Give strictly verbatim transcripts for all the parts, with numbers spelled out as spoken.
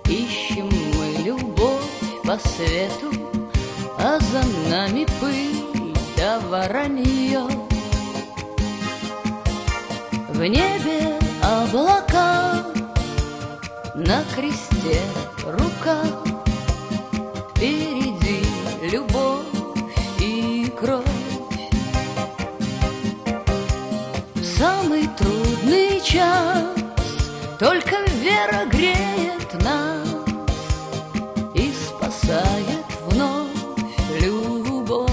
Ищем мы любовь по свету, а за нами пыль да воронье. В небе облака, на кресте рука, впереди любовь и кровь. В самый трудный час только вера греет нас и спасает вновь любовь.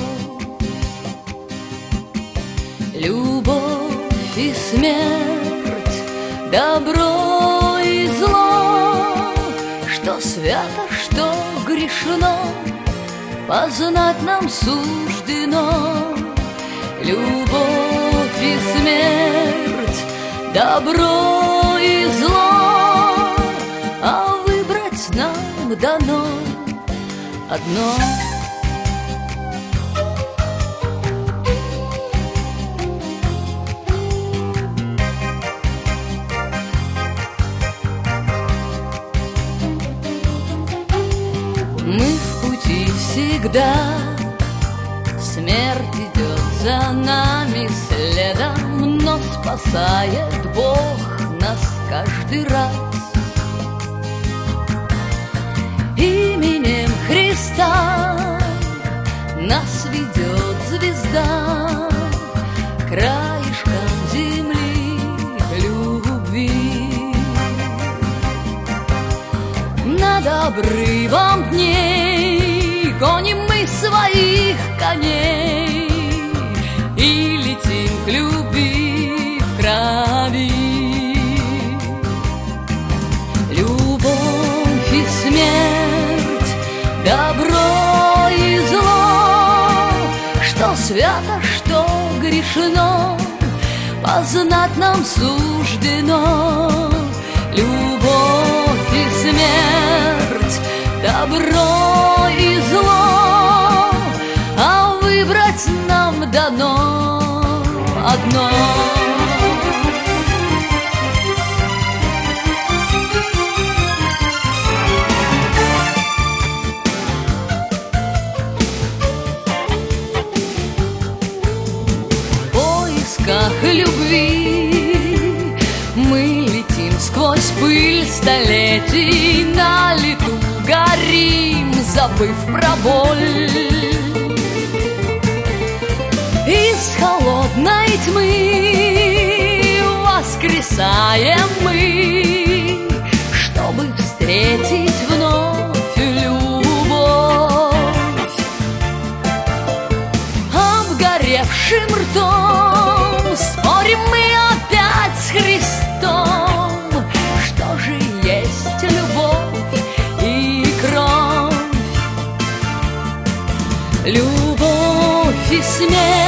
Любовь и смерть, добро и зло, что свято, что грешно, познать нам суждено. Любовь и смерть, добро и зло, а выбрать нам дано одно. Мы в пути всегда, смерть идет за нами следом, но спасает Бог нас каждый раз. Именем Христа нас ведет звезда краешком земли к любви. Над обрывом дней гоним мы своих коней и летим к любви в крови. Любовь и смерть, добро и зло, что свято, что грешно, познать нам суждено. Любовь и смерть, добро и зло, а выбрать нам дано одно. В поисках любви мы летим сквозь пыль столетий, на лету горим, забыв про боль. Из холодной тьмы воскресаем мы, чтобы встретить вновь любовь. Обгоревшим ртом спорим мы опять с Христом, что же есть любовь и кровь. Любовь и смерть,